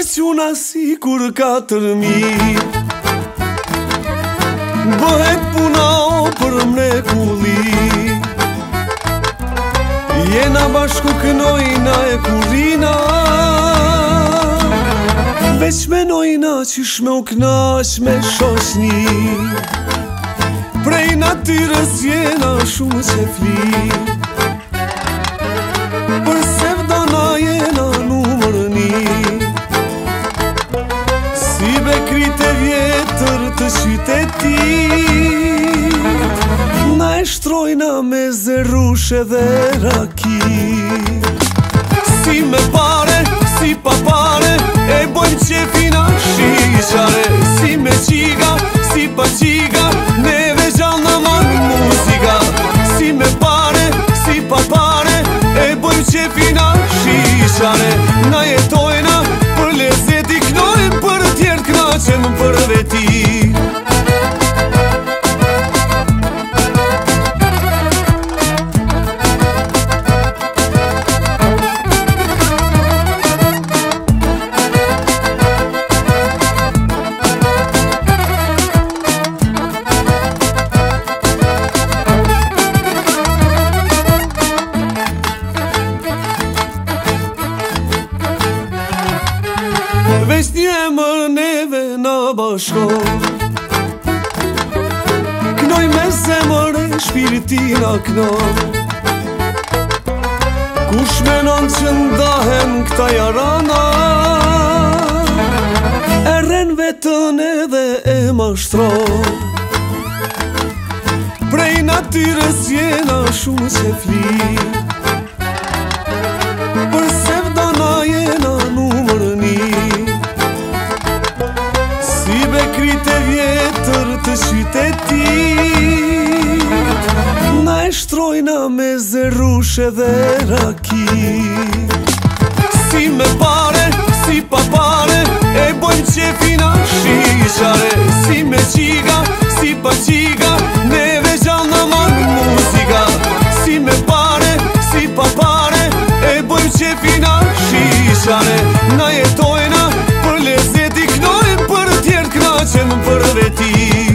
Pasiuna sigur ka tërmi, bëhet puna o për mrekulli. Jena bashku kënojna e kurina, veç menojna qysh me u knash me shoshni. Prej natyrës jena shumë që fli, për sevdana jena numër një. Si bekrit e vjetër të qytetit, na e shtrojna me zerushe dhe raki. Si me pare, si pa pare, e bojmë qefina shishare. Si me qiga, si pa qiga, neve gjallë në manë muzika. Si me pare, si pa pare, e bojmë qefina shishare. Na jetojna për lezeti, knojnë për tjerë knaqen për veti. Veç një emër neve na bashko, knoj me zemër e shpiritina kno. Kush menon që ndahen këta jarana, e ren vetën edhe e mashtro. Prej natyrës jena shumë që fli, për sevdana jena numër një. Si bekrit e vjetër të qytetit, na e shtrojna me zerushe dhe raki. Si me pare, si pa pare, e bojmë qefina shishare. Si me qiga, si pa qiga, neve gjallë në manë muzika. Si me pare, si pa pare, e bojmë qefina shishare. Na jetojna për lezeti, knojnë për tjerë knaqen për veti.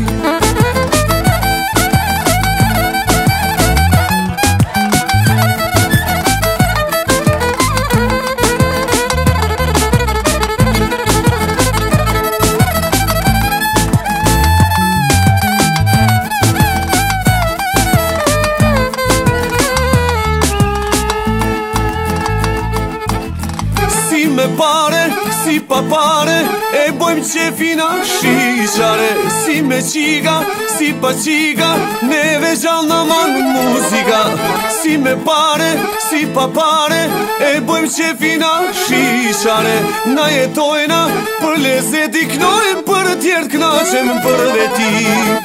Si me pare, si pa pare, e bojmë qefina shishare. Si me qiga, si pa qiga, neve gjallë në manë muzika. Si me pare, si pa pare, e bojmë qefina shishare. Na jetojna për lezeti, knojnë për tjerë knaqen për veti.